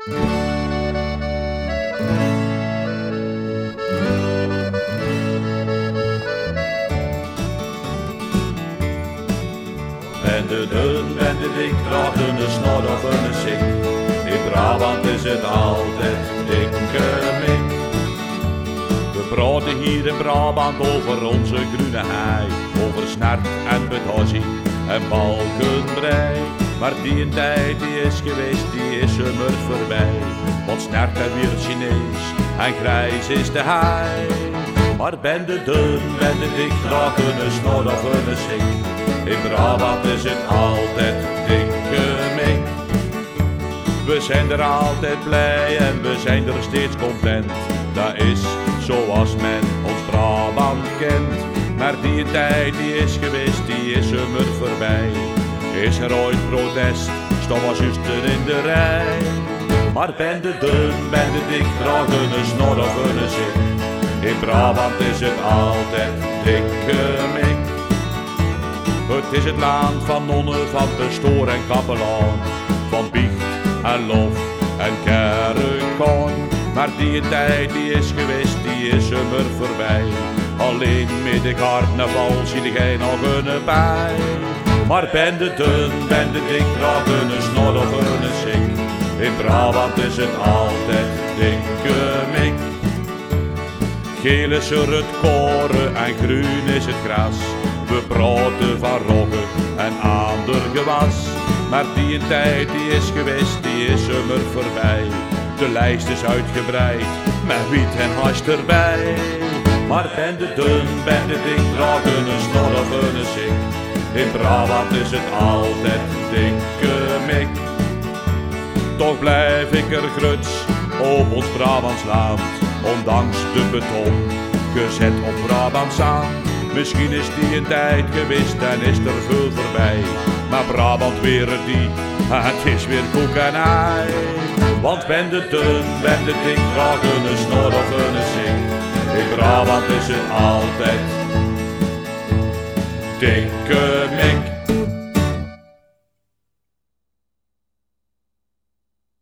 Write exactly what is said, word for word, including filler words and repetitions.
Ben de dun, ben de dik, draagt een snor of een sik. In Brabant is het altijd dikke mik. We praten hier in Brabant over onze groene hei, over snart en bedhossie en balkenbrei. Maar die een tijd die is geweest, die is zomaar voorbij. Want snart en weer Chinees en grijs is de hei. Maar ben de dun, ben de dik, draagt een snor of een sik. In Brabant is het altijd dikke mik. We zijn er altijd blij en we zijn er steeds content. Dat is zoals men ons Brabant kent. Maar die tijd die is geweest, die is zomaar voorbij. Is er ooit protest, staan we zuster in de rij. Maar ben de dun, ben de dik, draagt een snor of een sik. In Brabant is het altijd dikke mik. Het is het land van nonnen, van pastoor en kapelaan, van biecht en lof en kerkon. Maar die tijd die is geweest, die is zomaar voorbij. Alleen met de carnaval zie jij nog een bij. Maar ben de dun, ben de dik, draagt een snor of een sik. In Brabant is het altijd dikke mik. Geel is er het koren en groen is het gras. We praten van roggen en ander gewas. Maar die een tijd die is geweest, die is zomaar voorbij. De lijst is uitgebreid, met wiet en hash erbij. Maar ben de dun, ben de dik, draagt een snor of een sik. In Brabant is het altijd dikke mik. Toch blijf ik er gruts op ons Brabants land. Ondanks de beton, gezet op Brabants aan. Misschien is die een tijd geweest en is er veel voorbij. Maar Brabant weer die, het is weer koek en ei. Want ben de dun, ben de dik, draagt een snor of een sik. In Brabant is het altijd dikke mik.